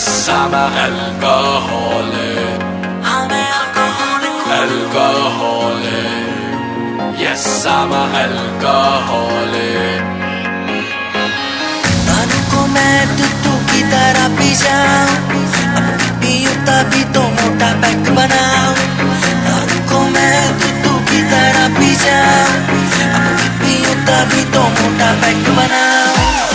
I'm a alcoholic. I'm an alcoholic. Alcoholic. Yes, I'm a alcoholic. दारू को मैं टुट्टू की तरह पी जाऊं, अब पीऊं तभी तो मोटा पैक बनाऊं। दारू को मैं टुट्टू की तरह पी जाऊं, अब पीऊं तभी तो मोटा पैक बनाऊं।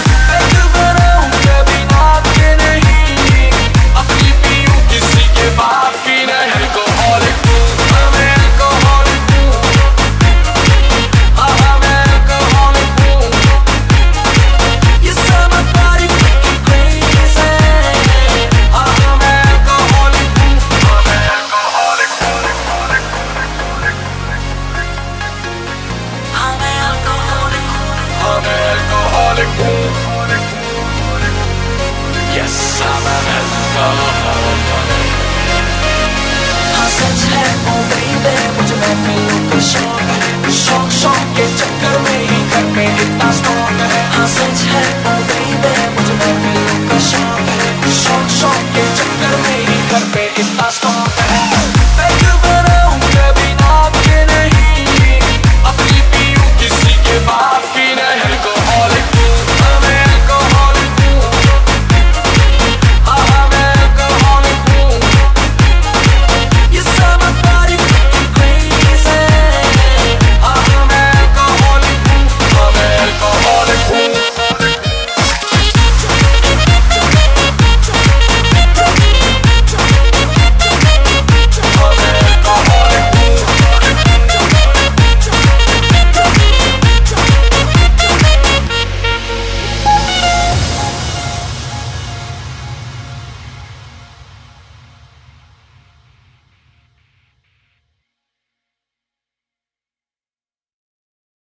Yes, I'm an alcoholic. हाँ सच है ओ बेबी, मुझे महफिलों का शौक है। शौक के चक्कर में ही घर पे इतना स्ट्रॉन्ग है। हाँ सच है